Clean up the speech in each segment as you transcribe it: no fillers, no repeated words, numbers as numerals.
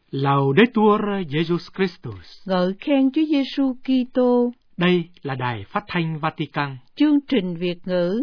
Laudetur Jesus Christus. Ngợi khen Chúa Giêsu Kitô. Đây là Đài Phát thanh Vatican. Chương trình Việt ngữ.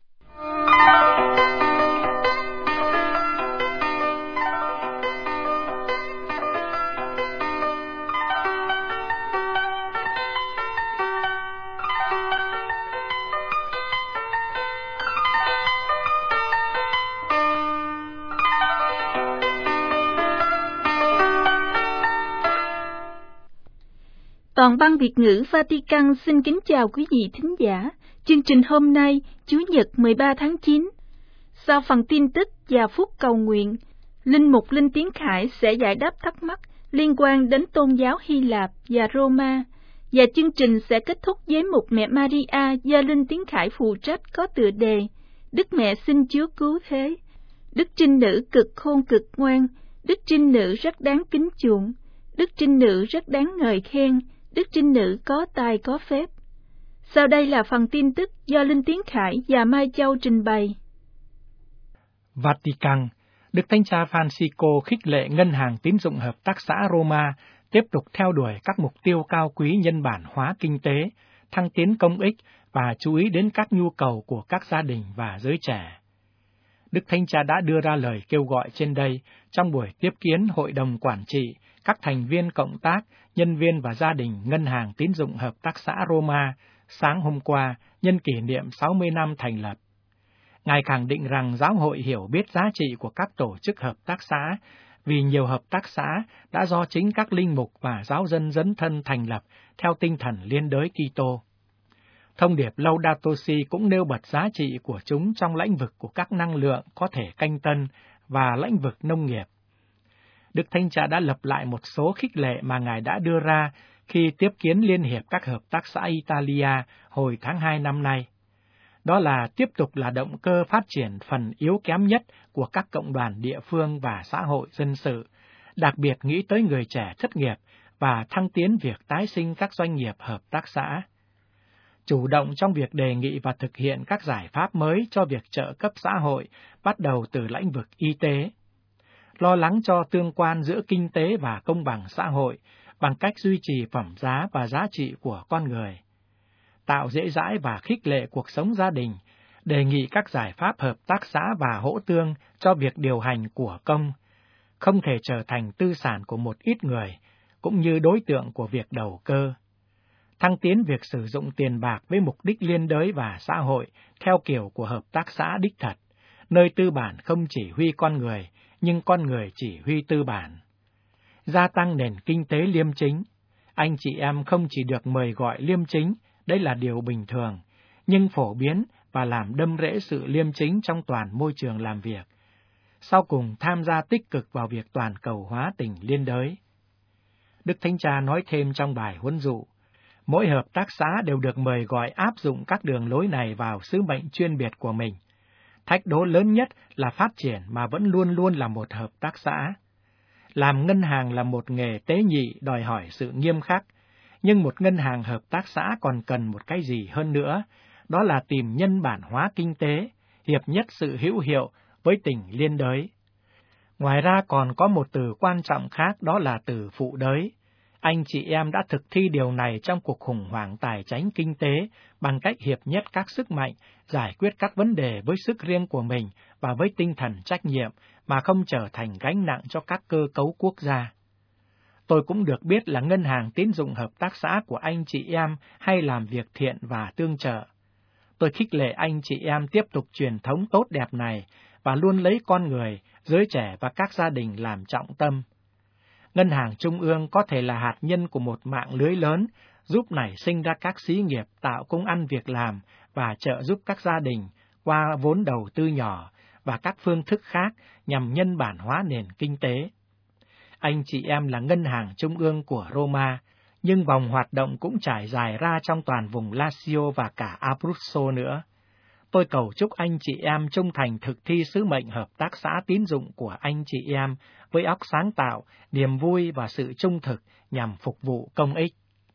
Toàn ban Việt ngữ Vatican xin kính chào quý vị thính giả. Chương trình hôm nay, Chủ nhật 13 tháng 9. Sau phần tin tức và phút cầu nguyện, Linh mục Linh Tiến Khải sẽ giải đáp thắc mắc liên quan đến tôn giáo Hy Lạp và Roma. Và chương trình sẽ kết thúc với mục Mẹ Maria do Linh Tiến Khải phụ trách có tựa đề Đức Mẹ xin Chúa cứu thế. Đức Trinh Nữ cực khôn cực ngoan, Đức Trinh Nữ rất đáng kính chuộng, Đức Trinh Nữ rất đáng ngợi khen, Đức Trinh Nữ có tài có phép. Sau đây là phần tin tức do Linh Tiến Khải và Mai Châu trình bày. Vatican, Đức Thánh Cha Francisco khích lệ Ngân hàng Tín dụng Hợp tác xã Roma tiếp tục theo đuổi các mục tiêu cao quý nhân bản hóa kinh tế, thăng tiến công ích và chú ý đến các nhu cầu của các gia đình và giới trẻ. Đức Thánh Cha đã đưa ra lời kêu gọi trên đây trong buổi tiếp kiến Hội đồng Quản trị, các thành viên cộng tác, nhân viên và gia đình Ngân hàng Tín dụng Hợp tác xã Roma sáng hôm qua nhân kỷ niệm 60 năm thành lập. Ngài khẳng định rằng giáo hội hiểu biết giá trị của các tổ chức hợp tác xã vì nhiều hợp tác xã đã do chính các linh mục và giáo dân dấn thân thành lập theo tinh thần liên đới Kitô. Thông điệp Laudato Si cũng nêu bật giá trị của chúng trong lĩnh vực của các năng lượng có thể canh tân và lĩnh vực nông nghiệp. Đức Thánh Cha đã lập lại một số khích lệ mà Ngài đã đưa ra khi tiếp kiến Liên hiệp các hợp tác xã Italia hồi tháng 2 năm nay. Đó là tiếp tục là động cơ phát triển phần yếu kém nhất của các cộng đoàn địa phương và xã hội dân sự, đặc biệt nghĩ tới người trẻ thất nghiệp và thăng tiến việc tái sinh các doanh nghiệp hợp tác xã. Chủ động trong việc đề nghị và thực hiện các giải pháp mới cho việc trợ cấp xã hội bắt đầu từ lĩnh vực y tế. Lo lắng cho tương quan giữa kinh tế và công bằng xã hội bằng cách duy trì phẩm giá và giá trị của con người. Tạo dễ dãi và khích lệ cuộc sống gia đình, đề nghị các giải pháp hợp tác xã và hỗ tương cho việc điều hành của công, không thể trở thành tư sản của một ít người, cũng như đối tượng của việc đầu cơ. Thăng tiến việc sử dụng tiền bạc với mục đích liên đới và xã hội theo kiểu của hợp tác xã đích thật, nơi tư bản không chỉ huy con người, nhưng con người chỉ huy tư bản. Gia tăng nền kinh tế liêm chính. Anh chị em không chỉ được mời gọi liêm chính, đây là điều bình thường, nhưng phổ biến và làm đâm rễ sự liêm chính trong toàn môi trường làm việc. Sau cùng tham gia tích cực vào việc toàn cầu hóa tình liên đới. Đức Thánh Cha nói thêm trong bài huấn dụ, mỗi hợp tác xã đều được mời gọi áp dụng các đường lối này vào sứ mệnh chuyên biệt của mình. Thách đố lớn nhất là phát triển mà vẫn luôn luôn là một hợp tác xã. Làm ngân hàng là một nghề tế nhị đòi hỏi sự nghiêm khắc, nhưng một ngân hàng hợp tác xã còn cần một cái gì hơn nữa, đó là tìm nhân bản hóa kinh tế, hiệp nhất sự hữu hiệu với tình liên đới. Ngoài ra còn có một từ quan trọng khác, đó là từ phụ đới. Anh chị em đã thực thi điều này trong cuộc khủng hoảng tài chính kinh tế bằng cách hiệp nhất các sức mạnh, giải quyết các vấn đề với sức riêng của mình và với tinh thần trách nhiệm mà không trở thành gánh nặng cho các cơ cấu quốc gia. Tôi cũng được biết là ngân hàng tín dụng hợp tác xã của anh chị em hay làm việc thiện và tương trợ. Tôi khích lệ anh chị em tiếp tục truyền thống tốt đẹp này và luôn lấy con người, giới trẻ và các gia đình làm trọng tâm. Ngân hàng Trung ương có thể là hạt nhân của một mạng lưới lớn, giúp nảy sinh ra các xí nghiệp tạo công ăn việc làm và trợ giúp các gia đình qua vốn đầu tư nhỏ và các phương thức khác nhằm nhân bản hóa nền kinh tế. Anh chị em là ngân hàng trung ương của Roma, nhưng vòng hoạt động cũng trải dài ra trong toàn vùng Lazio và cả Abruzzo nữa. Tôi cầu chúc anh chị em trung thành thực thi sứ mệnh hợp tác xã tín dụng của anh chị em với óc sáng tạo, niềm vui và sự trung thực nhằm phục vụ công ích.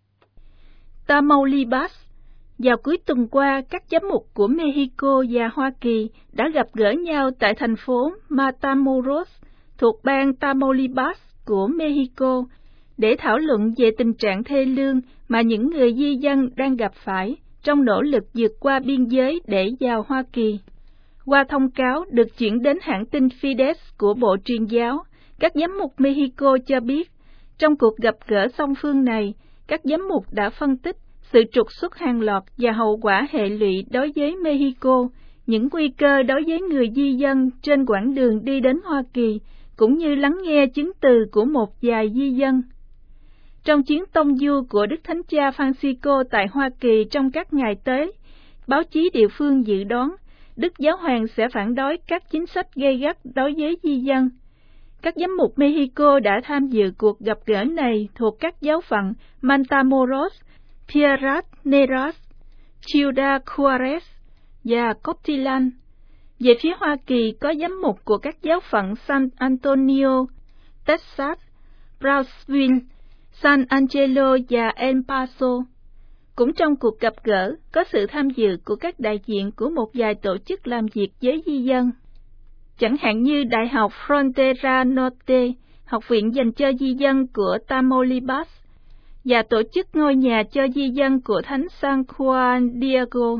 Tamaulipas. Vào cuối tuần qua, các giám mục của Mexico và Hoa Kỳ đã gặp gỡ nhau tại thành phố Matamoros thuộc bang Tamaulipas của Mexico để thảo luận về tình trạng thê lương mà những người di dân đang gặp phải trong nỗ lực vượt qua biên giới để vào Hoa Kỳ. Qua thông cáo được chuyển đến hãng tin Fides của Bộ Truyền giáo, các giám mục Mexico cho biết, trong cuộc gặp gỡ song phương này, các giám mục đã phân tích sự trục xuất hàng loạt và hậu quả hệ lụy đối với Mexico, những nguy cơ đối với người di dân trên quãng đường đi đến Hoa Kỳ, cũng như lắng nghe chứng từ của một vài di dân. Trong chuyến tông du của Đức Thánh Cha Francisco tại Hoa Kỳ trong các ngày tới, báo chí địa phương dự đoán Đức Giáo Hoàng sẽ phản đối các chính sách gay gắt đối với di dân. Các giám mục Mexico đã tham dự cuộc gặp gỡ này thuộc các giáo phận Matamoros, Piedras Negras, Ciudad Juárez và Cottilan. Về phía Hoa Kỳ có giám mục của các giáo phận San Antonio, Texas, Brownsville, San Angelo và El Paso. Cũng trong cuộc gặp gỡ, có sự tham dự của các đại diện của một vài tổ chức làm việc với di dân. Chẳng hạn như Đại học Frontera Norte, học viện dành cho di dân của Tamaulipas, và tổ chức ngôi nhà cho di dân của Thánh San Juan Diego.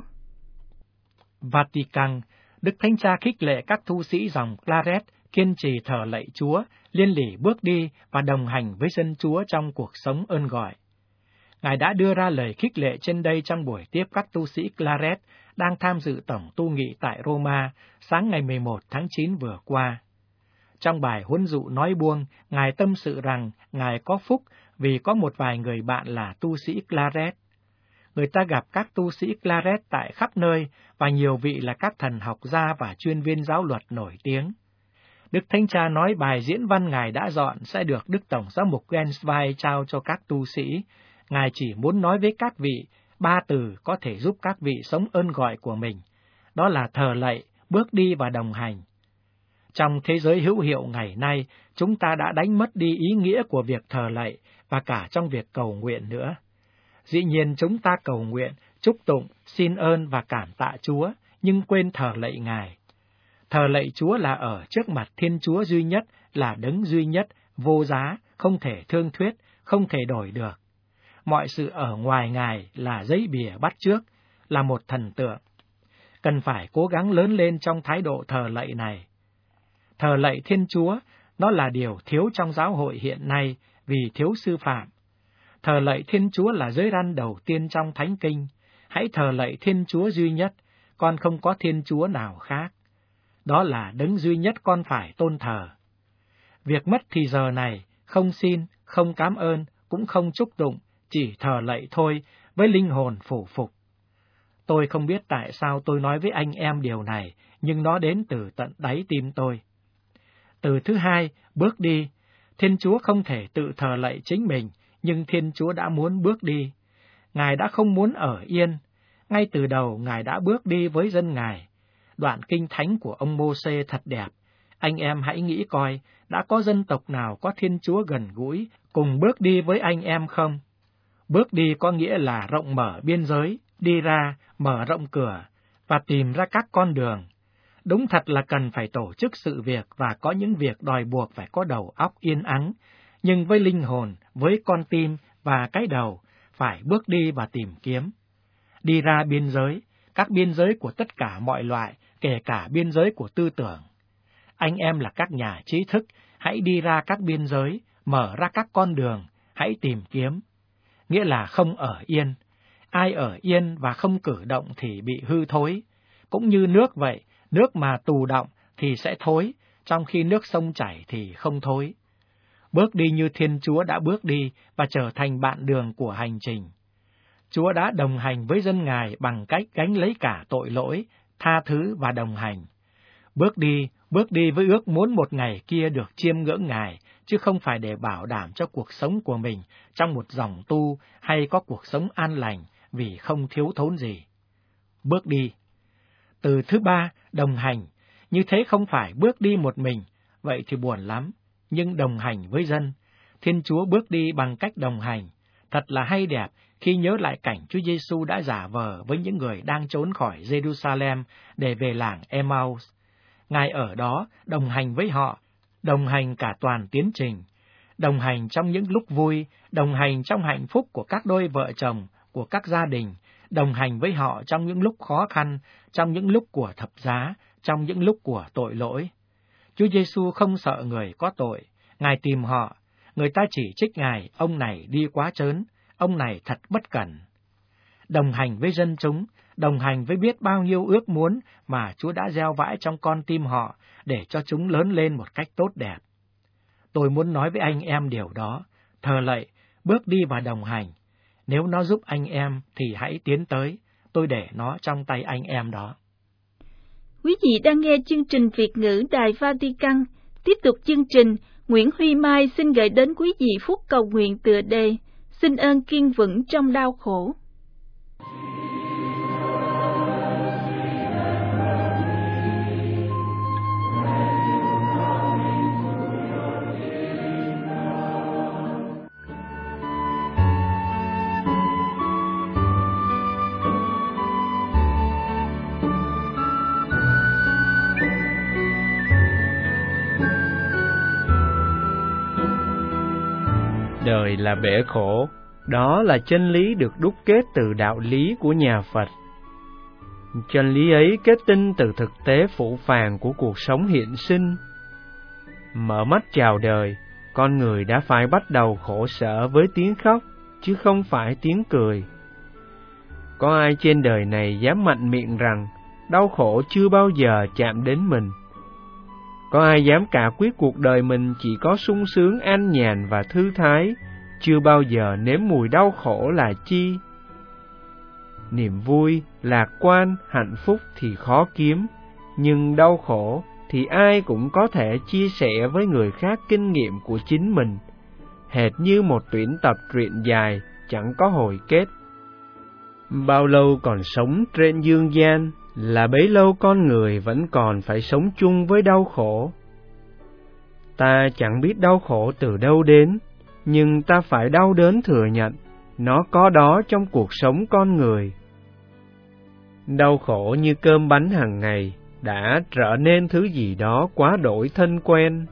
Vatican, Đức Thánh Cha khích lệ các tu sĩ dòng Claret kiên trì thờ lạy Chúa, liên lỉ bước đi và đồng hành với dân Chúa trong cuộc sống ơn gọi. Ngài đã đưa ra lời khích lệ trên đây trong buổi tiếp các tu sĩ Claret đang tham dự tổng tu nghị tại Roma sáng ngày 11 tháng 9 vừa qua. Trong bài huấn dụ nói buông, Ngài tâm sự rằng Ngài có phúc vì có một vài người bạn là tu sĩ Claret. Người ta gặp các tu sĩ Claret tại khắp nơi và nhiều vị là các thần học gia và chuyên viên giáo luật nổi tiếng. Đức Thánh Cha nói bài diễn văn Ngài đã dọn sẽ được Đức Tổng giám mục Genswein trao cho các tu sĩ. Ngài chỉ muốn nói với các vị 3 từ có thể giúp các vị sống ơn gọi của mình, đó là thờ lạy, bước đi và đồng hành. Trong thế giới hữu hiệu ngày nay, chúng ta đã đánh mất đi ý nghĩa của việc thờ lạy và cả trong việc cầu nguyện nữa. Dĩ nhiên chúng ta cầu nguyện, chúc tụng, xin ơn và cảm tạ Chúa, nhưng quên thờ lạy Ngài. Thờ lạy Chúa là ở trước mặt Thiên Chúa duy nhất, là đấng duy nhất, vô giá, không thể thương thuyết, không thể đổi được. Mọi sự ở ngoài Ngài là giấy bìa bắt chước, là một thần tượng. Cần phải cố gắng lớn lên trong thái độ thờ lạy này. Thờ lạy Thiên Chúa, nó là điều thiếu trong giáo hội hiện nay vì thiếu sư phạm. Thờ lạy Thiên Chúa là giới răn đầu tiên trong Thánh Kinh. Hãy thờ lạy Thiên Chúa duy nhất, con không có Thiên Chúa nào khác. Đó là đấng duy nhất con phải tôn thờ. Việc mất thì giờ này, không xin, không cảm ơn, cũng không chúc tụng, chỉ thờ lạy thôi, với linh hồn phủ phục. Tôi không biết tại sao tôi nói với anh em điều này, nhưng nó đến từ tận đáy tim tôi. Từ thứ hai, bước đi. Thiên Chúa không thể tự thờ lạy chính mình, nhưng Thiên Chúa đã muốn bước đi. Ngài đã không muốn ở yên. Ngay từ đầu, Ngài đã bước đi với dân Ngài. Đoạn kinh thánh của ông Mô-sê thật đẹp. Anh em hãy nghĩ coi, đã có dân tộc nào có Thiên Chúa gần gũi, cùng bước đi với anh em không? Bước đi có nghĩa là rộng mở biên giới, đi ra, mở rộng cửa, và tìm ra các con đường. Đúng thật là cần phải tổ chức sự việc và có những việc đòi buộc phải có đầu óc yên ắng, nhưng với linh hồn, với con tim và cái đầu, phải bước đi và tìm kiếm. Đi ra biên giới, các biên giới của tất cả mọi loại, kể cả biên giới của tư tưởng. Anh em là các nhà trí thức, hãy đi ra các biên giới, mở ra các con đường, hãy tìm kiếm. Nghĩa là không ở yên. Ai ở yên và không cử động thì bị hư thối. Cũng như nước vậy, nước mà tù động thì sẽ thối, trong khi nước sông chảy thì không thối. Bước đi như Thiên Chúa đã bước đi và trở thành bạn đường của hành trình. Chúa đã đồng hành với dân Ngài bằng cách gánh lấy cả tội lỗi, tha thứ và đồng hành. Bước đi với ước muốn một ngày kia được chiêm ngưỡng Ngài, chứ không phải để bảo đảm cho cuộc sống của mình trong một dòng tu hay có cuộc sống an lành vì không thiếu thốn gì. Bước đi. Từ thứ ba, đồng hành. Như thế không phải bước đi một mình, vậy thì buồn lắm, nhưng đồng hành với dân. Thiên Chúa bước đi bằng cách đồng hành. Thật là hay đẹp khi nhớ lại cảnh Chúa Giêsu đã giả vờ với những người đang trốn khỏi Jerusalem để về làng Emmaus. Ngài ở đó đồng hành với họ, đồng hành cả toàn tiến trình. đồng hành trong những lúc vui, đồng hành trong hạnh phúc của các đôi vợ chồng, của các gia đình, đồng hành với họ trong những lúc khó khăn, trong những lúc của thập giá, trong những lúc của tội lỗi. Chúa Giêsu không sợ người có tội, Ngài tìm họ, người ta chỉ trích Ngài, ông này đi quá trớn, ông này thật bất cẩn. Đồng hành với dân chúng, đồng hành với biết bao nhiêu ước muốn mà Chúa đã gieo vãi trong con tim họ để cho chúng lớn lên một cách tốt đẹp. Tôi muốn nói với anh em điều đó, thờ lạy, bước đi và đồng hành. Nếu nó giúp anh em thì hãy tiến tới, tôi để nó trong tay anh em đó. Quý vị đang nghe chương trình Việt ngữ Đài Vatican. Tiếp tục chương trình, Nguyễn Huy Mai xin gửi đến quý vị phút cầu nguyện tựa đề: Xin ơn kiên vững trong đau khổ. Đời là bể khổ, đó là chân lý được đúc kết từ đạo lý của nhà Phật. Chân lý ấy kết tinh từ thực tế phũ phàng của cuộc sống hiện sinh. Mở mắt chào đời, con người đã phải bắt đầu khổ sở với tiếng khóc, chứ không phải tiếng cười. Có ai trên đời này dám mạnh miệng rằng đau khổ chưa bao giờ chạm đến mình? Có ai dám cả quyết cuộc đời mình chỉ có sung sướng an nhàn và thư thái, chưa bao giờ nếm mùi đau khổ là chi? Niềm vui, lạc quan, hạnh phúc thì khó kiếm, nhưng đau khổ thì ai cũng có thể chia sẻ với người khác kinh nghiệm của chính mình, hệt như một tuyển tập truyện dài chẳng có hồi kết. Bao lâu còn sống trên dương gian là bấy lâu con người vẫn còn phải sống chung với đau khổ. Ta chẳng biết đau khổ từ đâu đến, nhưng ta phải đau đớn thừa nhận nó có đó trong cuộc sống con người. Đau khổ như cơm bánh hàng ngày đã trở nên thứ gì đó quá đổi thân quen.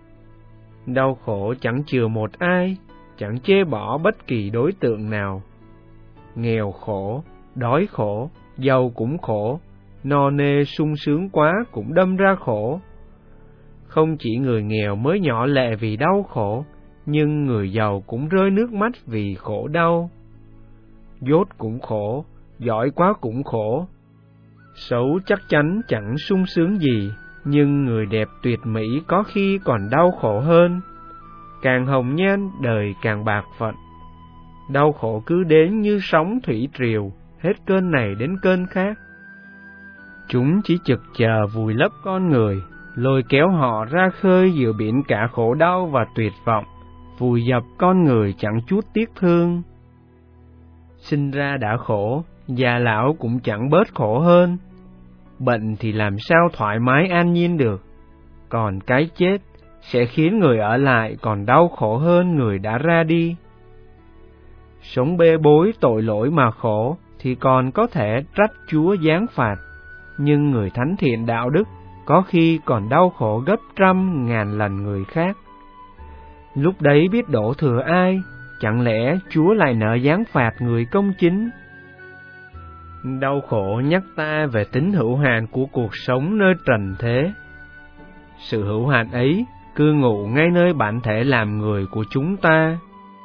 Đau khổ chẳng chừa một ai, chẳng chê bỏ bất kỳ đối tượng nào. Nghèo khổ, đói khổ, giàu cũng khổ, no nê sung sướng quá cũng đâm ra khổ. Không chỉ người nghèo mới nhỏ lệ vì đau khổ, nhưng người giàu cũng rơi nước mắt vì khổ đau. Dốt cũng khổ, giỏi quá cũng khổ. Xấu chắc chắn chẳng sung sướng gì, nhưng người đẹp tuyệt mỹ có khi còn đau khổ hơn. Càng hồng nhan đời càng bạc phận. Đau khổ cứ đến như sóng thủy triều, hết cơn này đến cơn khác. Chúng chỉ trực chờ vùi lấp con người, lôi kéo họ ra khơi giữa biển cả khổ đau và tuyệt vọng, vùi dập con người chẳng chút tiếc thương. Sinh ra đã khổ, già lão cũng chẳng bớt khổ hơn. Bệnh thì làm sao thoải mái an nhiên được, còn cái chết sẽ khiến người ở lại còn đau khổ hơn người đã ra đi. Sống bê bối tội lỗi mà khổ thì còn có thể trách Chúa giáng phạt, nhưng người thánh thiện đạo đức có khi còn đau khổ gấp trăm ngàn lần người khác. Lúc đấy biết đổ thừa ai, chẳng lẽ Chúa lại nỡ giáng phạt người công chính? Đau khổ nhắc ta về tính hữu hạn của cuộc sống nơi trần thế. Sự hữu hạn ấy cư ngụ ngay nơi bản thể làm người của chúng ta.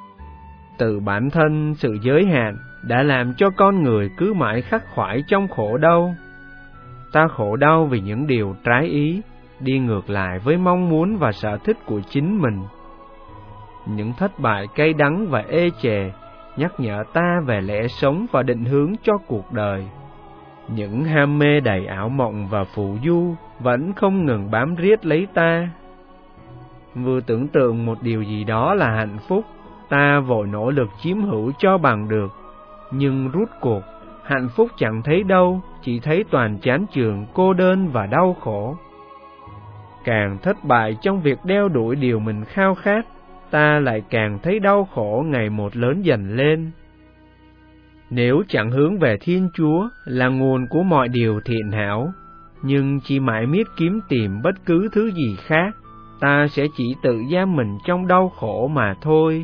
Từ bản thân sự giới hạn đã làm cho con người cứ mãi khắc khoải trong khổ đau. Ta khổ đau vì những điều trái ý, đi ngược lại với mong muốn và sở thích của chính mình. Những thất bại cay đắng và ê chề nhắc nhở ta về lẽ sống và định hướng cho cuộc đời. Những ham mê đầy ảo mộng và phù du vẫn không ngừng bám riết lấy ta. Vừa tưởng tượng một điều gì đó là hạnh phúc, ta vội nỗ lực chiếm hữu cho bằng được, nhưng rút cuộc hạnh phúc chẳng thấy đâu, chỉ thấy toàn chán chường, cô đơn và đau khổ. Càng thất bại trong việc đeo đuổi điều mình khao khát, ta lại càng thấy đau khổ ngày một lớn dần lên. Nếu chẳng hướng về Thiên Chúa là nguồn của mọi điều thiện hảo, nhưng chỉ mãi miết kiếm tìm bất cứ thứ gì khác, ta sẽ chỉ tự giam mình trong đau khổ mà thôi.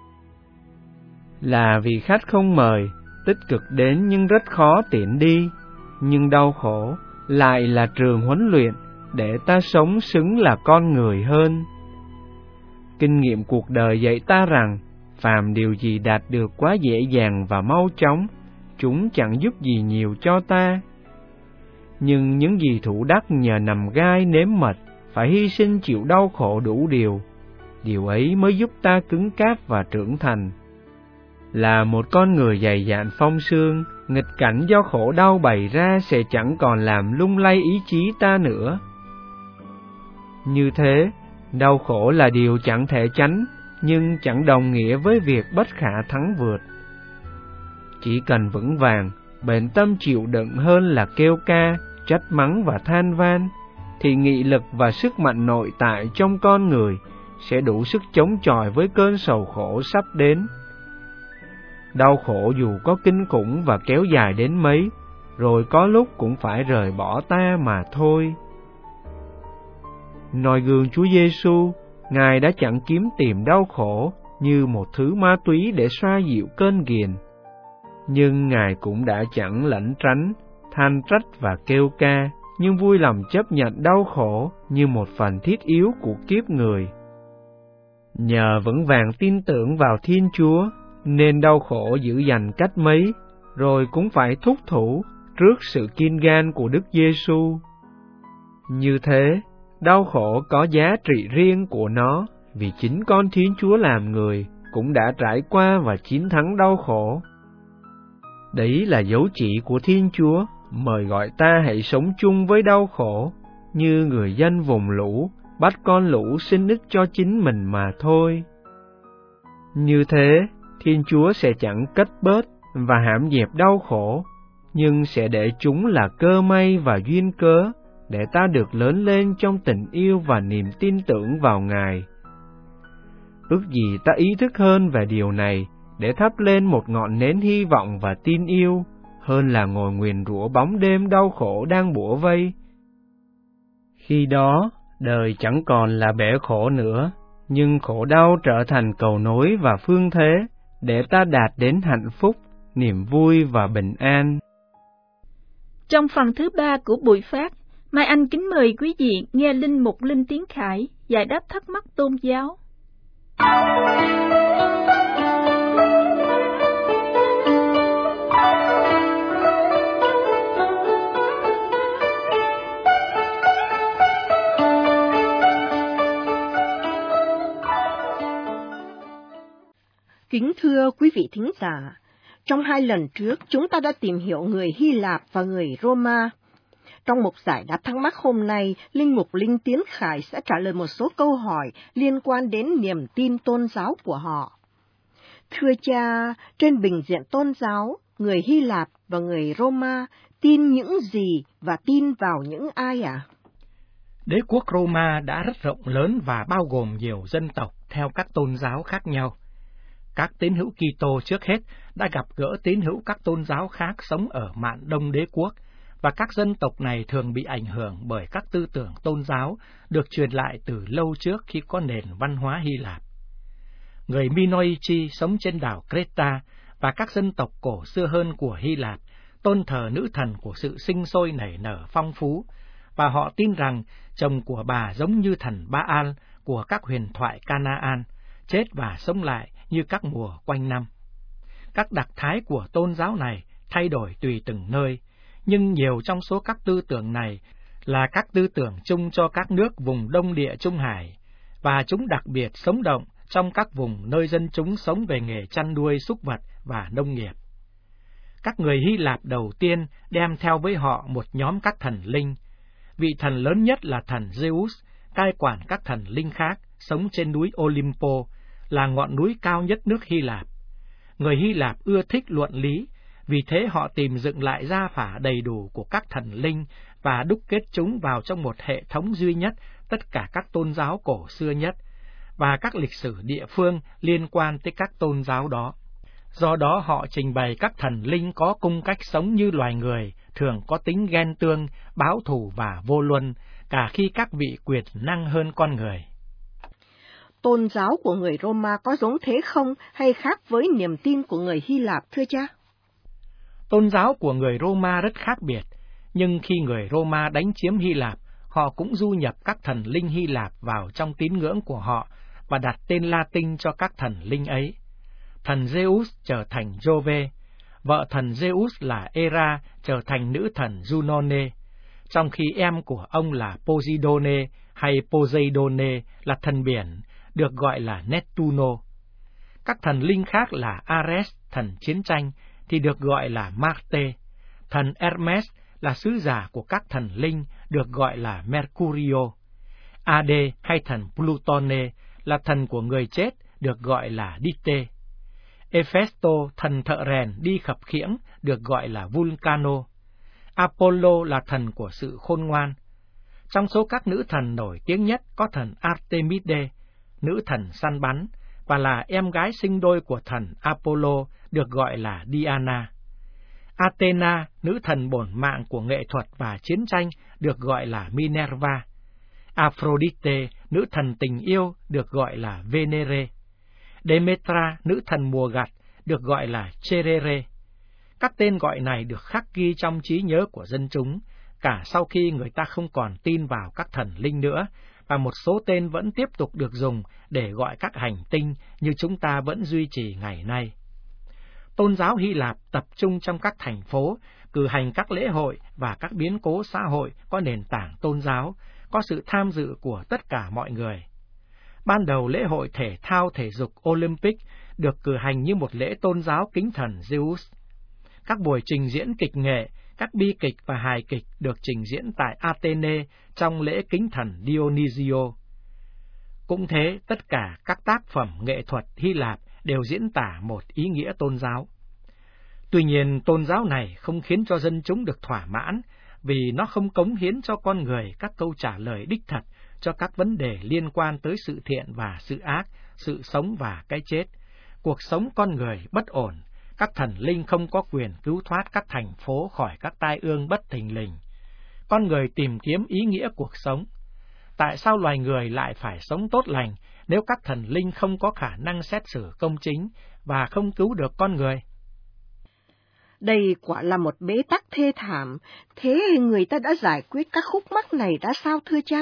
Là vì khách không mời, tích cực đến nhưng rất khó tiện đi, nhưng đau khổ lại là trường huấn luyện để ta sống xứng là con người hơn. Kinh nghiệm cuộc đời dạy ta rằng, phàm điều gì đạt được quá dễ dàng và mau chóng, chúng chẳng giúp gì nhiều cho ta. Nhưng những gì thủ đắc nhờ nằm gai nếm mật, phải hy sinh chịu đau khổ đủ điều ấy mới giúp ta cứng cáp và trưởng thành. Là một con người dày dạn phong xương, nghịch cảnh do khổ đau bày ra sẽ chẳng còn làm lung lay ý chí ta nữa. Như thế, đau khổ là điều chẳng thể tránh, nhưng chẳng đồng nghĩa với việc bất khả thắng vượt. Chỉ cần vững vàng, bền tâm chịu đựng hơn là kêu ca, trách mắng và than van, thì nghị lực và sức mạnh nội tại trong con người sẽ đủ sức chống chọi với cơn sầu khổ sắp đến. Đau khổ dù có kinh khủng và kéo dài đến mấy, rồi có lúc cũng phải rời bỏ ta mà thôi. Noi gương Chúa Giêsu, Ngài đã chẳng kiếm tìm đau khổ như một thứ ma túy để xoa dịu cơn ghiền, nhưng Ngài cũng đã chẳng lẩn tránh, than trách và kêu ca, nhưng vui lòng chấp nhận đau khổ như một phần thiết yếu của kiếp người. Nhờ vững vàng tin tưởng vào Thiên Chúa, nên đau khổ dữ dằn cách mấy, rồi cũng phải thúc thủ trước sự kiên gan của Đức Giêsu. Như thế, đau khổ có giá trị riêng của nó, vì chính con Thiên Chúa làm người cũng đã trải qua và chiến thắng đau khổ. Đấy là dấu chỉ của Thiên Chúa, mời gọi ta hãy sống chung với đau khổ, như người dân vùng lũ, bắt con lũ sinh ức cho chính mình mà thôi. Như thế, Thiên Chúa sẽ chẳng cất bớt và hãm dẹp đau khổ, nhưng sẽ để chúng là cơ may và duyên cớ, để ta được lớn lên trong tình yêu và niềm tin tưởng vào Ngài. Ước gì ta ý thức hơn về điều này, để thắp lên một ngọn nến hy vọng và tin yêu, hơn là ngồi nguyền rủa bóng đêm đau khổ đang bủa vây. Khi đó, đời chẳng còn là bể khổ nữa, nhưng khổ đau trở thành cầu nối và phương thế, để ta đạt đến hạnh phúc, niềm vui và bình an. Trong phần thứ 3 của buổi phát, Mai Anh kính mời quý vị nghe Linh Mục Linh Tiến Khải giải đáp thắc mắc tôn giáo. Kính thưa quý vị thính giả, trong 2 lần trước chúng ta đã tìm hiểu người Hy Lạp và người Roma. Trong mục giải đáp thắc mắc hôm nay, Linh Mục Linh Tiến Khải sẽ trả lời một số câu hỏi liên quan đến niềm tin tôn giáo của họ. Thưa cha, trên bình diện tôn giáo, người Hy Lạp và người Roma tin những gì và tin vào những ai ạ? Đế quốc Roma đã rất rộng lớn và bao gồm nhiều dân tộc theo các tôn giáo khác nhau. Các tín hữu Kitô trước hết đã gặp gỡ tín hữu các tôn giáo khác sống ở mạn Đông đế quốc, và các dân tộc này thường bị ảnh hưởng bởi các tư tưởng tôn giáo được truyền lại từ lâu trước khi có nền văn hóa Hy Lạp. Người Minoichi sống trên đảo Creta và các dân tộc cổ xưa hơn của Hy Lạp tôn thờ nữ thần của sự sinh sôi nảy nở phong phú, và họ tin rằng chồng của bà giống như thần Baal của các huyền thoại Canaan, chết và sống lại như các mùa quanh năm. Các đặc thái của tôn giáo này thay đổi tùy từng nơi, nhưng nhiều trong số các tư tưởng này là các tư tưởng chung cho các nước vùng Đông Địa Trung Hải, và chúng đặc biệt sống động trong các vùng nơi dân chúng sống về nghề chăn nuôi súc vật và nông nghiệp. Các người Hy Lạp đầu tiên đem theo với họ một nhóm các thần linh. Vị thần lớn nhất là thần Zeus, cai quản các thần linh khác, sống trên núi Olympus, là ngọn núi cao nhất nước Hy Lạp. Người Hy Lạp ưa thích luận lý, vì thế họ tìm dựng lại gia phả đầy đủ của các thần linh và đúc kết chúng vào trong một hệ thống duy nhất tất cả các tôn giáo cổ xưa nhất, và các lịch sử địa phương liên quan tới các tôn giáo đó. Do đó họ trình bày các thần linh có cung cách sống như loài người, thường có tính ghen tương, báo thù và vô luân, cả khi các vị quyền năng hơn con người. tôn giáo của người Roma có giống thế không, hay khác với niềm tin của người Hy Lạp thưa cha? Tôn giáo của người Roma rất khác biệt, nhưng khi người Roma đánh chiếm Hy Lạp, họ cũng du nhập các thần linh Hy Lạp vào trong tín ngưỡng của họ và đặt tên Latin cho các thần linh ấy. Thần Zeus trở thành Jove, vợ thần Zeus là Hera trở thành nữ thần Junone, trong khi em của ông là Poseidone hay Poseidone là thần biển, được gọi là Neptuno. Các thần linh khác là Ares, thần chiến tranh, thì được gọi là Marte. Thần Hermes là sứ giả của các thần linh, được gọi là Mercurio. Ade hay thần Plutone là thần của người chết, được gọi là Dite. Hephaesto, thần thợ rèn đi khập khiễng, được gọi là Vulcano. Apollo là thần của sự khôn ngoan. Trong số các nữ thần nổi tiếng nhất có thần Artemide, nữ thần săn bắn, và là em gái sinh đôi của thần Apollo, được gọi là Diana. Athena, nữ thần bổn mạng của nghệ thuật và chiến tranh, được gọi là Minerva. Aphrodite, nữ thần tình yêu, được gọi là Venere. Demetra, nữ thần mùa gặt, được gọi là Cerere. Các tên gọi này được khắc ghi trong trí nhớ của dân chúng, cả sau khi người ta không còn tin vào các thần linh nữa, và một số tên vẫn tiếp tục được dùng để gọi các hành tinh như chúng ta vẫn duy trì ngày nay. Tôn giáo Hy Lạp tập trung trong các thành phố, cử hành các lễ hội và các biến cố xã hội có nền tảng tôn giáo, có sự tham dự của tất cả mọi người. Ban đầu lễ hội thể thao thể dục Olympic được cử hành như một lễ tôn giáo kính thần Zeus. Các buổi trình diễn kịch nghệ, các bi kịch và hài kịch được trình diễn tại Athene trong lễ kính thần Dionysio. Cũng thế, tất cả các tác phẩm nghệ thuật Hy Lạp đều diễn tả một ý nghĩa tôn giáo. Tuy nhiên, tôn giáo này không khiến cho dân chúng được thỏa mãn, vì nó không cống hiến cho con người các câu trả lời đích thật cho các vấn đề liên quan tới sự thiện và sự ác, sự sống và cái chết, cuộc sống con người bất ổn. Các thần linh không có quyền cứu thoát các thành phố khỏi các tai ương bất thình lình. Con người tìm kiếm ý nghĩa cuộc sống. Tại sao loài người lại phải sống tốt lành nếu các thần linh không có khả năng xét xử công chính và không cứu được con người? Đây quả là một bế tắc thê thảm. Thế người ta đã giải quyết các khúc mắc này ra sao thưa cha?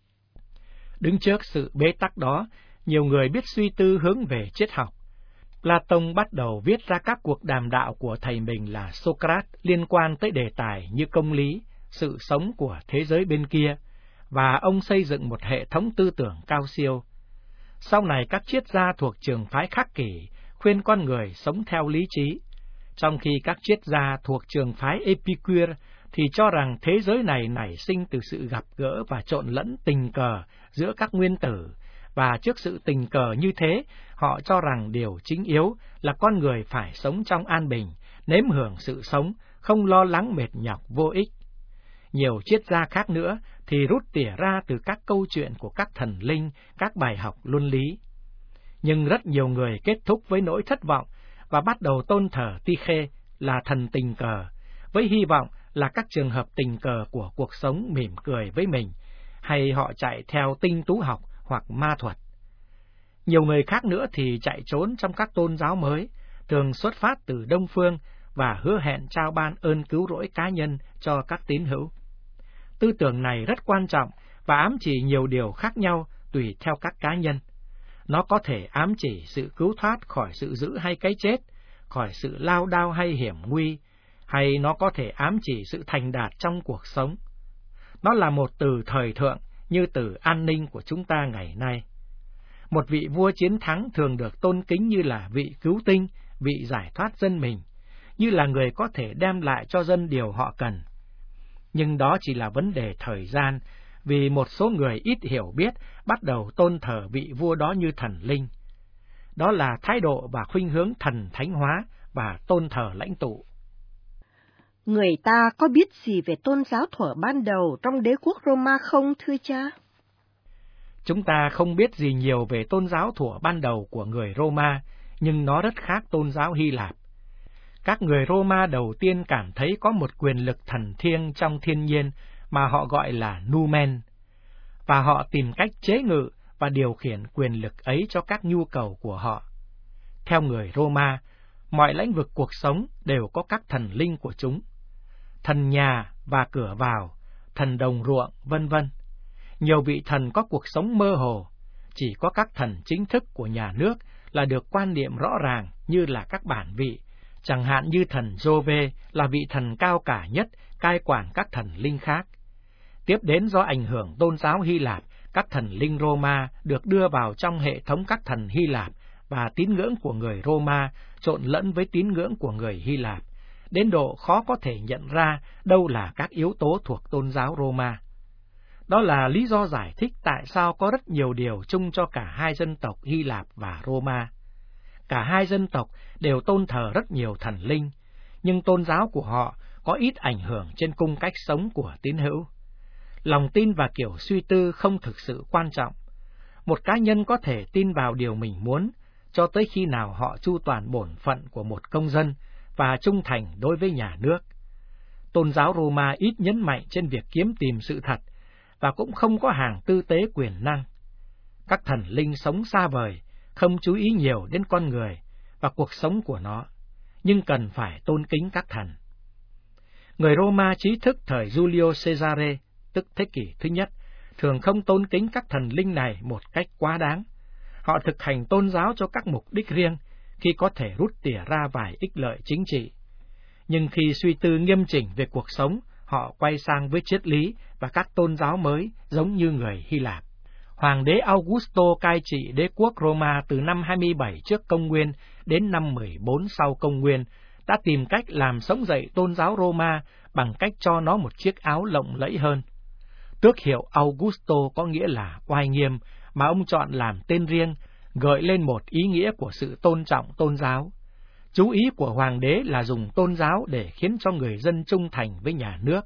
Đứng trước sự bế tắc đó, nhiều người biết suy tư hướng về triết học. Platon bắt đầu viết ra các cuộc đàm đạo của thầy mình là Socrates liên quan tới đề tài như công lý, sự sống của thế giới bên kia, và ông xây dựng một hệ thống tư tưởng cao siêu. Sau này các triết gia thuộc trường phái Khắc Kỷ khuyên con người sống theo lý trí, trong khi các triết gia thuộc trường phái Epicure thì cho rằng thế giới này nảy sinh từ sự gặp gỡ và trộn lẫn tình cờ giữa các nguyên tử, và trước sự tình cờ như thế, họ cho rằng điều chính yếu là con người phải sống trong an bình, nếm hưởng sự sống, không lo lắng mệt nhọc vô ích. Nhiều triết gia khác nữa thì rút tỉa ra từ các câu chuyện của các thần linh, các bài học luân lý. Nhưng rất nhiều người kết thúc với nỗi thất vọng và bắt đầu tôn thờ Tyche là thần tình cờ, với hy vọng là các trường hợp tình cờ của cuộc sống mỉm cười với mình, hay họ chạy theo tinh tú học hoặc ma thuật. Nhiều người khác nữa thì chạy trốn trong các tôn giáo mới, thường xuất phát từ Đông Phương và hứa hẹn trao ban ơn cứu rỗi cá nhân cho các tín hữu. Tư tưởng này rất quan trọng và ám chỉ nhiều điều khác nhau tùy theo các cá nhân. Nó có thể ám chỉ sự cứu thoát khỏi sự dữ hay cái chết, khỏi sự lao đao hay hiểm nguy, hay nó có thể ám chỉ sự thành đạt trong cuộc sống. Nó là một từ thời thượng như từ an ninh của chúng ta ngày nay. Một vị vua chiến thắng thường được tôn kính như là vị cứu tinh, vị giải thoát dân mình, như là người có thể đem lại cho dân điều họ cần. Nhưng đó chỉ là vấn đề thời gian, vì một số người ít hiểu biết bắt đầu tôn thờ vị vua đó như thần linh. Đó là thái độ và khuynh hướng thần thánh hóa và tôn thờ lãnh tụ. Người ta có biết gì về tôn giáo thuở ban đầu trong đế quốc Roma không thưa cha? Chúng ta không biết gì nhiều về tôn giáo thuở ban đầu của người Roma, nhưng nó rất khác tôn giáo Hy Lạp. Các người Roma đầu tiên cảm thấy có một quyền lực thần thiêng trong thiên nhiên mà họ gọi là Numen, và họ tìm cách chế ngự và điều khiển quyền lực ấy cho các nhu cầu của họ. Theo người Roma, mọi lĩnh vực cuộc sống đều có các thần linh của chúng. Thần nhà và cửa vào, thần đồng ruộng, vân vân. Nhiều vị thần có cuộc sống mơ hồ, chỉ có các thần chính thức của nhà nước là được quan niệm rõ ràng như là các bản vị, chẳng hạn như thần Giove là vị thần cao cả nhất, cai quản các thần linh khác. Tiếp đến do ảnh hưởng tôn giáo Hy Lạp, các thần linh Roma được đưa vào trong hệ thống các thần Hy Lạp và tín ngưỡng của người Roma trộn lẫn với tín ngưỡng của người Hy Lạp, đến độ khó có thể nhận ra đâu là các yếu tố thuộc tôn giáo Roma. Đó là lý do giải thích tại sao có rất nhiều điều chung cho cả hai dân tộc Hy Lạp và Roma. Cả hai dân tộc đều tôn thờ rất nhiều thần linh, nhưng tôn giáo của họ có ít ảnh hưởng trên cung cách sống của tín hữu. Lòng tin và kiểu suy tư không thực sự quan trọng. Một cá nhân có thể tin vào điều mình muốn, cho tới khi nào họ chu toàn bổn phận của một công dân và trung thành đối với nhà nước. Tôn giáo Roma ít nhấn mạnh trên việc kiếm tìm sự thật, và cũng không có hàng tư tế quyền năng. Các thần linh sống xa vời, không chú ý nhiều đến con người và cuộc sống của nó, nhưng cần phải tôn kính các thần. Người Roma trí thức thời Julio Caesare, tức thế kỷ thứ nhất, thường không tôn kính các thần linh này một cách quá đáng. Họ thực hành tôn giáo cho các mục đích riêng, khi có thể rút tỉa ra vài ích lợi chính trị. Nhưng khi suy tư nghiêm chỉnh về cuộc sống, họ quay sang với triết lý và các tôn giáo mới giống như người Hy Lạp. Hoàng đế Augusto cai trị đế quốc Roma từ năm 27 trước công nguyên đến năm 14 sau công nguyên, đã tìm cách làm sống dậy tôn giáo Roma bằng cách cho nó một chiếc áo lộng lẫy hơn. Tước hiệu Augusto có nghĩa là oai nghiêm, mà ông chọn làm tên riêng, gợi lên một ý nghĩa của sự tôn trọng tôn giáo. Chú ý của hoàng đế là dùng tôn giáo để khiến cho người dân trung thành với nhà nước.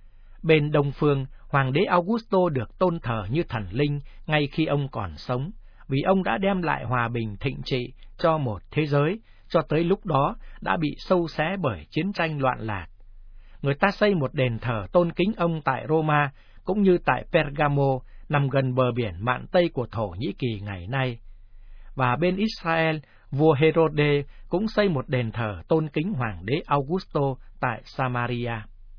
Bên Đông phương, hoàng đế Augusto được tôn thờ như thần linh ngay khi ông còn sống, vì ông đã đem lại hòa bình thịnh trị cho một thế giới, cho tới lúc đó đã bị xâu xé bởi chiến tranh loạn lạc. Người ta xây một đền thờ tôn kính ông tại Roma, cũng như tại Pergamo, nằm gần bờ biển mạn Tây của Thổ Nhĩ Kỳ ngày nay. Và bên Israel, vua Herode cũng xây một đền thờ tôn kính hoàng đế Augusto tại Samaria.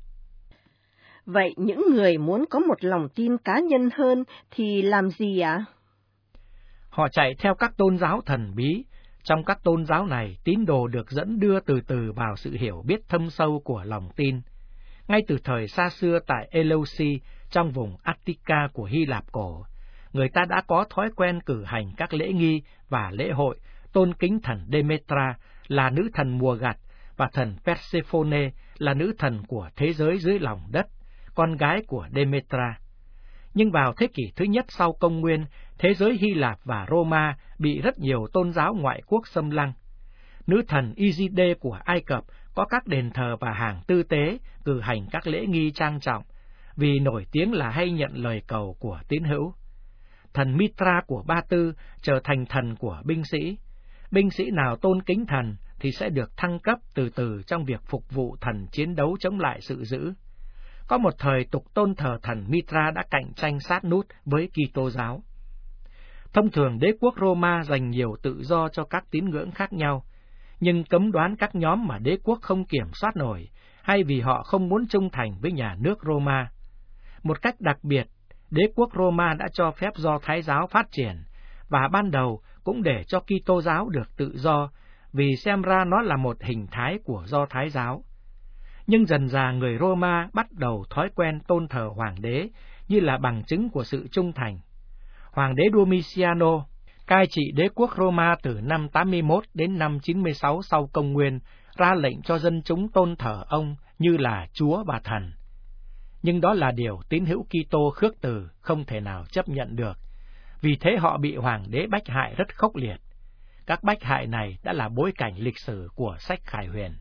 Vậy những người muốn có một lòng tin cá nhân hơn thì làm gì ạ? Họ chạy theo các tôn giáo thần bí. Trong các tôn giáo này, tín đồ được dẫn đưa từ từ vào sự hiểu biết thâm sâu của lòng tin. Ngay từ thời xa xưa tại Eleusi, trong vùng Attica của Hy Lạp cổ, người ta đã có thói quen cử hành các lễ nghi và lễ hội tôn kính thần Demetra là nữ thần mùa gặt và thần Persephone là nữ thần của thế giới dưới lòng đất, con gái của Demetra. Nhưng vào thế kỷ thứ nhất sau công nguyên, thế giới Hy Lạp và Roma bị rất nhiều tôn giáo ngoại quốc xâm lăng. Nữ thần Isis của Ai Cập có các đền thờ và hàng tư tế, cử hành các lễ nghi trang trọng, vì nổi tiếng là hay nhận lời cầu của tín hữu. Thần Mitra của Ba Tư trở thành thần của binh sĩ. Binh sĩ nào tôn kính thần thì sẽ được thăng cấp từ từ trong việc phục vụ thần chiến đấu chống lại sự dữ. Có một thời tục tôn thờ thần Mitra đã cạnh tranh sát nút với Kitô giáo. Thông thường đế quốc Roma dành nhiều tự do cho các tín ngưỡng khác nhau, nhưng cấm đoán các nhóm mà đế quốc không kiểm soát nổi, hay vì họ không muốn trung thành với nhà nước Roma. Một cách đặc biệt, đế quốc Roma đã cho phép Do Thái giáo phát triển, và ban đầu cũng để cho Kitô giáo được tự do, vì xem ra nó là một hình thái của Do Thái giáo. Nhưng dần dà người Roma bắt đầu thói quen tôn thờ hoàng đế như là bằng chứng của sự trung thành. Hoàng đế Domitiano cai trị đế quốc Roma từ năm 81 đến năm 96 sau công nguyên, ra lệnh cho dân chúng tôn thờ ông như là Chúa và Thần. Nhưng đó là điều tín hữu Kitô khước từ không thể nào chấp nhận được, vì thế họ bị hoàng đế bách hại rất khốc liệt. Các bách hại này đã là bối cảnh lịch sử của sách Khải Huyền.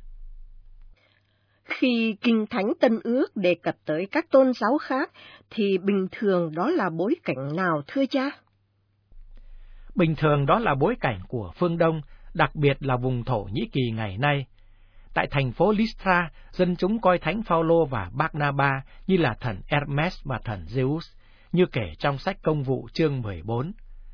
Khi Kinh Thánh Tân Ước đề cập tới các tôn giáo khác, thì bình thường đó là bối cảnh nào thưa cha? Bình thường đó là bối cảnh của phương Đông, đặc biệt là vùng Thổ Nhĩ Kỳ ngày nay. Tại thành phố Lystra, dân chúng coi Thánh Phaolô và Barnaba như là thần Hermes và thần Zeus, như kể trong sách Công vụ chương 14.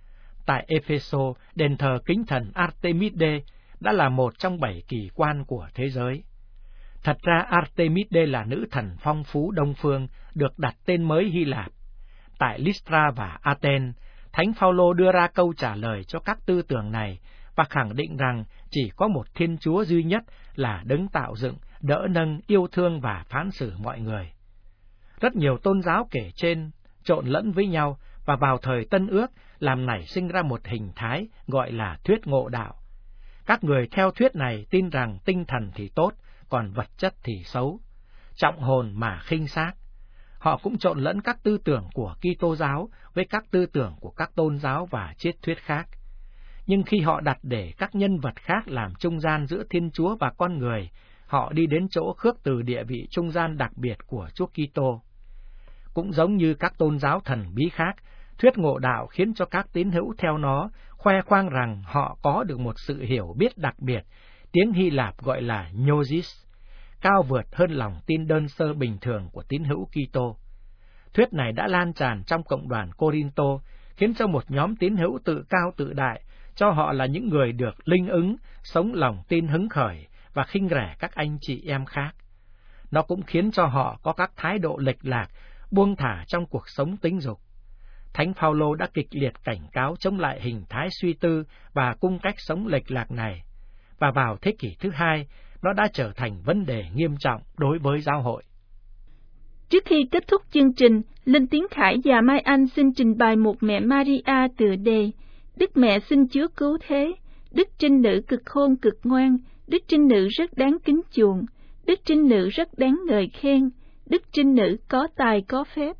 Tại Epheso, đền thờ kính thần Artemide đã là một trong 7 kỳ quan của thế giới. Thật ra Artemide là nữ thần phong phú Đông Phương, được đặt tên mới Hy Lạp. Tại Lystra và Athens, Thánh Phaolô đưa ra câu trả lời cho các tư tưởng này và khẳng định rằng chỉ có một Thiên Chúa duy nhất là đấng tạo dựng, đỡ nâng, yêu thương và phán xử mọi người. Rất nhiều tôn giáo kể trên trộn lẫn với nhau và vào thời Tân Ước làm nảy sinh ra một hình thái gọi là thuyết ngộ đạo. Các người theo thuyết này tin rằng tinh thần thì tốt, còn vật chất thì xấu, trọng hồn mà khinh xác. Họ cũng trộn lẫn các tư tưởng của Kitô giáo với các tư tưởng của các tôn giáo và triết thuyết khác. Nhưng khi họ đặt để các nhân vật khác làm trung gian giữa Thiên Chúa và con người, họ đi đến chỗ khước từ địa vị trung gian đặc biệt của Chúa Kitô. Cũng giống như các tôn giáo thần bí khác, thuyết ngộ đạo khiến cho các tín hữu theo nó khoe khoang rằng họ có được một sự hiểu biết đặc biệt, tiếng Hy Lạp gọi là gnosis, cao vượt hơn lòng tin đơn sơ bình thường của tín hữu Kitô. Thuyết này đã lan tràn trong cộng đoàn Cô-rin-tô, khiến cho một nhóm tín hữu tự cao tự đại, cho họ là những người được linh ứng, sống lòng tin hứng khởi và khinh rẻ các anh chị em khác. Nó cũng khiến cho họ có các thái độ lệch lạc, buông thả trong cuộc sống tính dục. Thánh Phaolô đã kịch liệt cảnh cáo chống lại hình thái suy tư và cung cách sống lệch lạc này, và vào thế kỷ thứ 2, nó đã trở thành vấn đề nghiêm trọng đối với giáo hội. Trước khi kết thúc chương trình, Linh Tiến Khải và Mai Anh xin trình bày một mẹ Maria tựa đề: Đức Mẹ xin Chúa cứu thế, Đức Trinh Nữ cực khôn cực ngoan, Đức Trinh Nữ rất đáng kính chuộng, Đức Trinh Nữ rất đáng ngợi khen, Đức Trinh Nữ có tài có phép.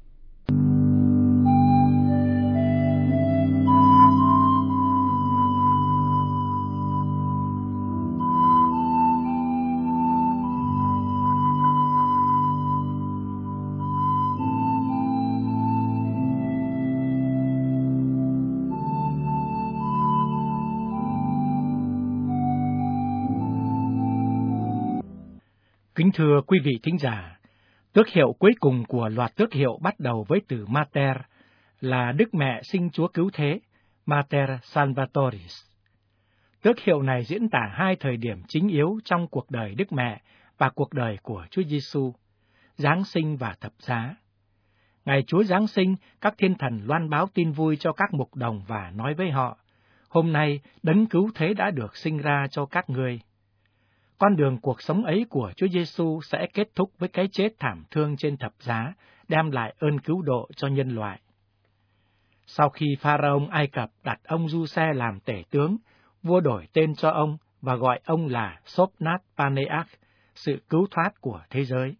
Kính thưa quý vị thính giả, tước hiệu cuối cùng của loạt tước hiệu bắt đầu với từ Mater là Đức Mẹ sinh Chúa Cứu Thế, Mater Salvatoris. Tước hiệu này diễn tả hai thời điểm chính yếu trong cuộc đời Đức Mẹ và cuộc đời của Chúa Giêsu: Giáng sinh và thập giá. Ngày Chúa Giáng sinh, các thiên thần loan báo tin vui cho các mục đồng và nói với họ: hôm nay Đấng Cứu Thế đã được sinh ra cho các ngươi. Con đường cuộc sống ấy của Chúa Giêsu sẽ kết thúc với cái chết thảm thương trên thập giá, đem lại ơn cứu độ cho nhân loại. Sau khi Pharaoh Ai Cập đặt ông Giuse làm tể tướng, vua đổi tên cho ông và gọi ông là Sopnat Paneach, sự cứu thoát của thế giới.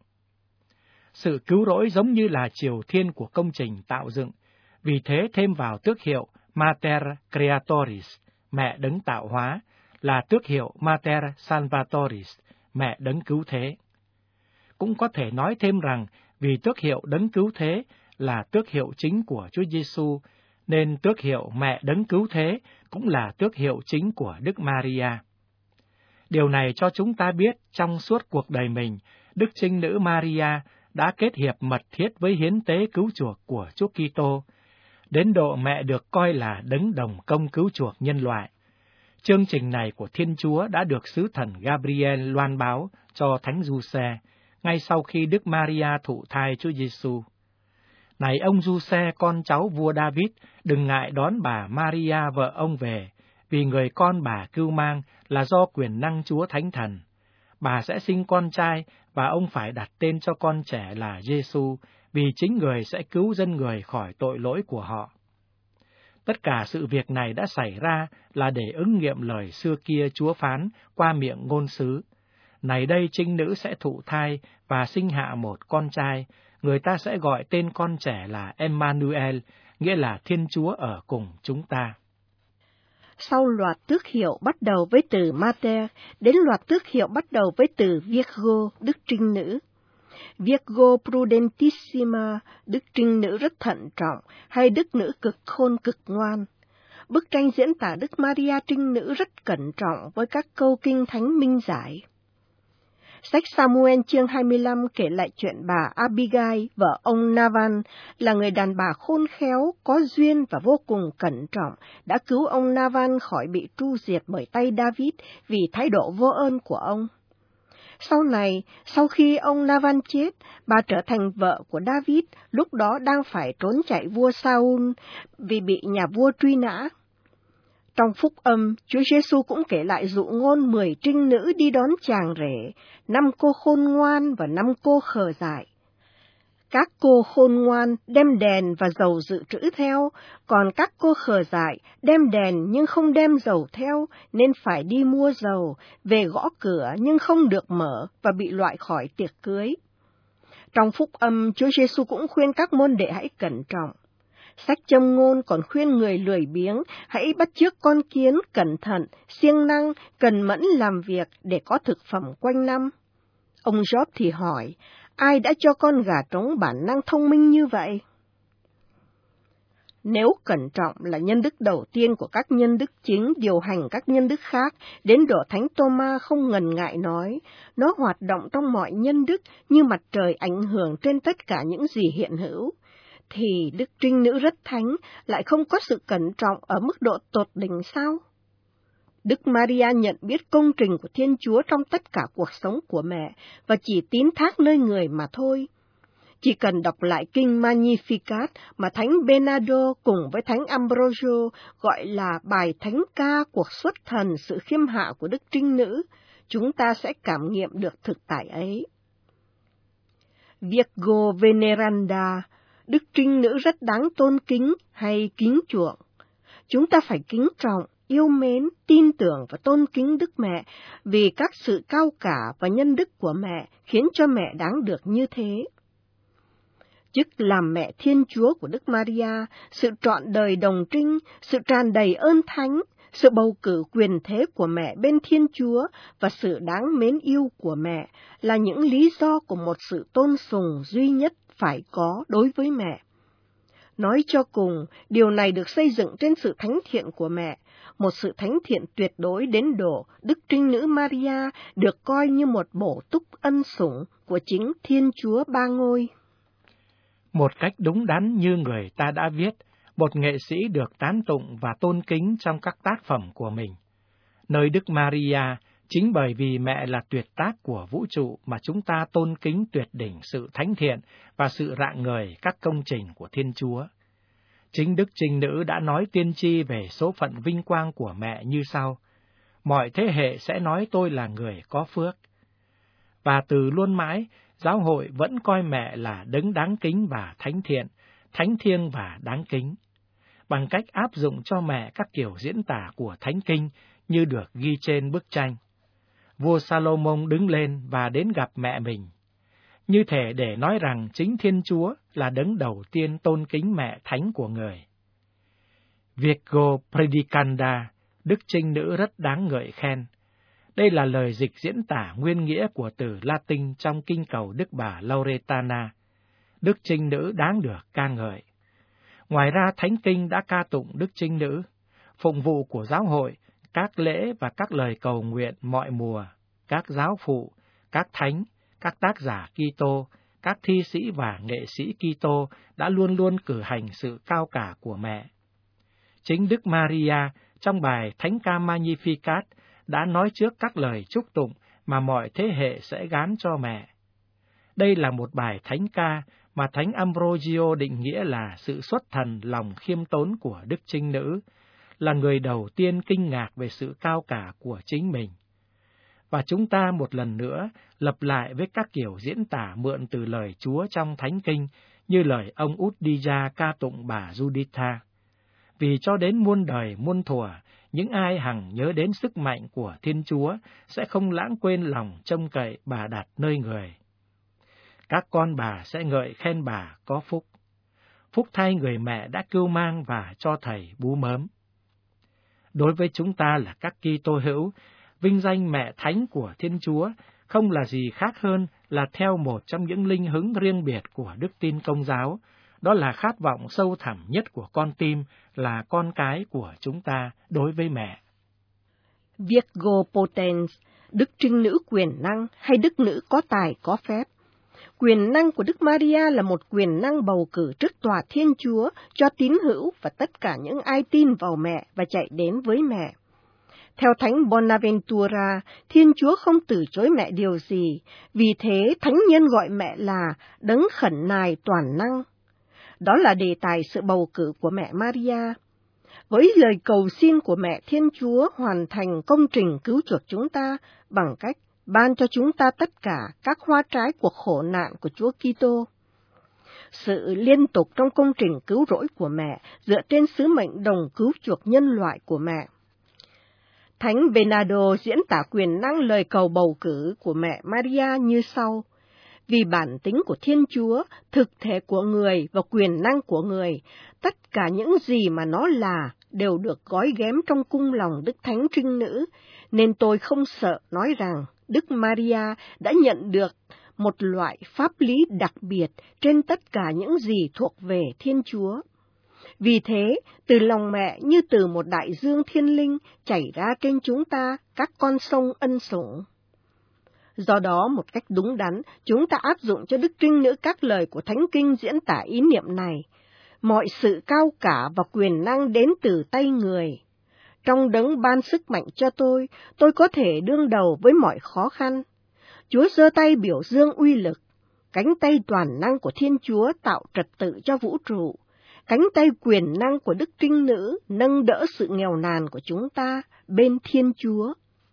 Sự cứu rỗi giống như là chiều thiên của công trình tạo dựng, vì thế thêm vào tước hiệu Mater Creatoris, mẹ đấng tạo hóa, là tước hiệu Mater Salvatoris, mẹ đấng cứu thế. Cũng có thể nói thêm rằng vì tước hiệu đấng cứu thế là tước hiệu chính của Chúa Giêsu, nên tước hiệu mẹ đấng cứu thế cũng là tước hiệu chính của Đức Maria. Điều này cho chúng ta biết trong suốt cuộc đời mình, Đức Trinh Nữ Maria đã kết hiệp mật thiết với hiến tế cứu chuộc của Chúa Kitô, đến độ mẹ được coi là đấng đồng công cứu chuộc nhân loại. Chương trình này của Thiên Chúa đã được sứ thần Gabriel loan báo cho Thánh Giuse ngay sau khi Đức Maria thụ thai Chúa Giêsu. Này ông Giuse, con cháu vua David, đừng ngại đón bà Maria vợ ông về, vì người con bà cưu mang là do quyền năng Chúa Thánh Thần. Bà sẽ sinh con trai và ông phải đặt tên cho con trẻ là Giêsu, vì chính người sẽ cứu dân người khỏi tội lỗi của họ. Tất cả sự việc này đã xảy ra là để ứng nghiệm lời xưa kia Chúa phán qua miệng ngôn sứ: này đây trinh nữ sẽ thụ thai và sinh hạ một con trai, người ta sẽ gọi tên con trẻ là Emmanuel, nghĩa là Thiên Chúa ở cùng chúng ta. Sau loạt tước hiệu bắt đầu với từ Mater, đến loạt tước hiệu bắt đầu với từ Virgo, Đức Trinh Nữ. Virgo Prudentissima, Đức Trinh Nữ rất thận trọng, hay Đức Nữ cực khôn cực ngoan. Bức tranh diễn tả Đức Maria Trinh Nữ rất cẩn trọng với các câu kinh thánh minh giải. Sách Samuel chương 25 kể lại chuyện bà Abigail, vợ ông Navan, là người đàn bà khôn khéo, có duyên và vô cùng cẩn trọng, đã cứu ông Navan khỏi bị tru diệt bởi tay David vì thái độ vô ơn của ông. Sau này, sau khi ông Navan chết, bà trở thành vợ của David, lúc đó đang phải trốn chạy vua Saul vì bị nhà vua truy nã. Trong phúc âm, Chúa Giêsu cũng kể lại dụ ngôn 10 trinh nữ đi đón chàng rể, 5 cô khôn ngoan và 5 cô khờ dại. Các cô khôn ngoan đem đèn và dầu dự trữ theo, còn các cô khờ dại đem đèn nhưng không đem dầu theo, nên phải đi mua dầu, về gõ cửa nhưng không được mở và bị loại khỏi tiệc cưới. Trong phúc âm, Chúa Giêsu cũng khuyên các môn đệ hãy cẩn trọng. Sách Châm ngôn còn khuyên người lười biếng hãy bắt chước con kiến, cẩn thận, siêng năng, cần mẫn làm việc để có thực phẩm quanh năm. Ông Job thì hỏi, ai đã cho con gà trống bản năng thông minh như vậy? Nếu cẩn trọng là nhân đức đầu tiên của các nhân đức chính điều hành các nhân đức khác, đến độ Thánh Tô-ma không ngần ngại nói, nó hoạt động trong mọi nhân đức như mặt trời ảnh hưởng trên tất cả những gì hiện hữu, thì đức trinh nữ rất thánh lại không có sự cẩn trọng ở mức độ tột đỉnh sao? Đức Maria nhận biết công trình của Thiên Chúa trong tất cả cuộc sống của mẹ và chỉ tín thác nơi người mà thôi. Chỉ cần đọc lại kinh Magnificat mà Thánh Bernardo cùng với Thánh Ambrosio gọi là bài thánh ca cuộc xuất thần sự khiêm hạ của Đức Trinh Nữ, chúng ta sẽ cảm nghiệm được thực tại ấy. Virgo Veneranda, Đức Trinh Nữ rất đáng tôn kính hay kính chuộng. Chúng ta phải kính trọng, yêu mến, tin tưởng và tôn kính Đức Mẹ vì các sự cao cả và nhân đức của mẹ khiến cho mẹ đáng được như thế. Chức làm mẹ Thiên Chúa của Đức Maria, sự trọn đời đồng trinh, sự tràn đầy ơn thánh, sự bầu cử quyền thế của mẹ bên Thiên Chúa và sự đáng mến yêu của mẹ là những lý do của một sự tôn sùng duy nhất phải có đối với mẹ. Nói cho cùng, điều này được xây dựng trên sự thánh thiện của mẹ, một sự thánh thiện tuyệt đối đến độ Đức Trinh Nữ Maria được coi như một bổ túc ân sủng của chính Thiên Chúa Ba Ngôi. Một cách đúng đắn như người ta đã viết, một nghệ sĩ được tán tụng và tôn kính trong các tác phẩm của mình. Nơi Đức Maria, chính bởi vì mẹ là tuyệt tác của vũ trụ mà chúng ta tôn kính tuyệt đỉnh sự thánh thiện và sự rạng ngời các công trình của Thiên Chúa. Chính Đức Trinh Nữ đã nói tiên tri về số phận vinh quang của mẹ như sau: mọi thế hệ sẽ nói tôi là người có phước. Và từ luôn mãi, giáo hội vẫn coi mẹ là đấng đáng kính và thánh thiện, thánh thiêng và đáng kính, bằng cách áp dụng cho mẹ các kiểu diễn tả của thánh kinh như được ghi trên bức tranh. Vua Salomon đứng lên và đến gặp mẹ mình, như thể để nói rằng chính Thiên Chúa là đấng đầu tiên tôn kính mẹ thánh của người. Virgo Predicanda, Đức Trinh Nữ rất đáng ngợi khen. Đây là lời dịch diễn tả nguyên nghĩa của từ Latin trong kinh cầu Đức Bà Lauretana. Đức Trinh Nữ đáng được ca ngợi. Ngoài ra, Thánh Kinh đã ca tụng Đức Trinh Nữ, phụng vụ của giáo hội, các lễ và các lời cầu nguyện mọi mùa, các giáo phụ, các thánh, các tác giả Kitô, các thi sĩ và nghệ sĩ Kitô đã luôn luôn cử hành sự cao cả của mẹ. Chính Đức Maria trong bài Thánh ca Magnificat đã nói trước các lời chúc tụng mà mọi thế hệ sẽ gán cho mẹ. Đây là một bài thánh ca mà Thánh Ambrosio định nghĩa là sự xuất thần lòng khiêm tốn của Đức Trinh Nữ, là người đầu tiên kinh ngạc về sự cao cả của chính mình. Và chúng ta một lần nữa lặp lại với các kiểu diễn tả mượn từ lời Chúa trong Thánh Kinh, như lời ông Udija ca tụng bà Juditha. Vì cho đến muôn đời muôn thuở, những ai hằng nhớ đến sức mạnh của Thiên Chúa sẽ không lãng quên lòng trông cậy bà đặt nơi người. Các con bà sẽ ngợi khen bà có phúc. Phúc thay người mẹ đã cưu mang và cho thầy bú mớm. Đối với chúng ta là các Kitô hữu, vinh danh mẹ thánh của Thiên Chúa không là gì khác hơn là theo một trong những linh hứng riêng biệt của đức tin Công giáo, đó là khát vọng sâu thẳm nhất của con tim là con cái của chúng ta đối với mẹ. Virgo Potens, Đức Trinh Nữ quyền năng hay Đức Nữ có tài có phép. Quyền năng của Đức Maria là một quyền năng bầu cử trước tòa Thiên Chúa cho tín hữu và tất cả những ai tin vào mẹ và chạy đến với mẹ. Theo Thánh Bonaventura, Thiên Chúa không từ chối mẹ điều gì, vì thế thánh nhân gọi mẹ là đấng khẩn nài toàn năng. Đó là đề tài sự bầu cử của mẹ Maria. Với lời cầu xin của mẹ Thiên Chúa hoàn thành công trình cứu chuộc chúng ta bằng cách ban cho chúng ta tất cả các hoa trái của khổ nạn của Chúa Kitô. Sự liên tục trong công trình cứu rỗi của mẹ dựa trên sứ mệnh đồng cứu chuộc nhân loại của mẹ. Thánh Bernardo diễn tả quyền năng lời cầu bầu cử của mẹ Maria như sau: vì bản tính của Thiên Chúa, thực thể của người và quyền năng của người, tất cả những gì mà nó là đều được gói ghém trong cung lòng Đức Thánh Trinh Nữ, nên tôi không sợ nói rằng Đức Maria đã nhận được một loại pháp lý đặc biệt trên tất cả những gì thuộc về Thiên Chúa. Vì thế, từ lòng mẹ như từ một đại dương thiên linh chảy ra trên chúng ta các con sông ân sủng. Do đó, một cách đúng đắn, chúng ta áp dụng cho Đức Trinh Nữ các lời của Thánh Kinh diễn tả ý niệm này. Mọi sự cao cả và quyền năng đến từ tay người. Trong đấng ban sức mạnh cho tôi có thể đương đầu với mọi khó khăn. Chúa giơ tay biểu dương uy lực. Cánh tay toàn năng của Thiên Chúa tạo trật tự cho vũ trụ. Cánh tay quyền năng của Đức Trinh Nữ nâng đỡ sự nghèo nàn của chúng ta bên Thiên Chúa.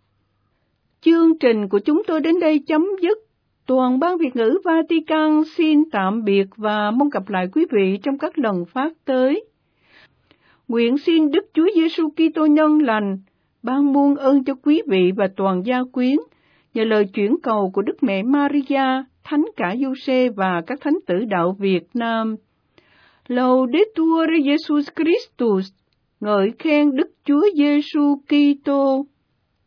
Chương trình của chúng tôi đến đây chấm dứt. Toàn ban Việt ngữ Vatican xin tạm biệt và mong gặp lại quý vị trong các lần phát tới. Nguyện xin Đức Chúa Giêsu Kitô nhân lành ban muôn ơn cho quý vị và toàn gia quyến, nhờ lời chuyển cầu của Đức Mẹ Maria, Thánh Cả Giuse và các thánh tử đạo Việt Nam. Laudetur Jesus Christus, ngợi khen Đức Chúa Giêsu Kitô.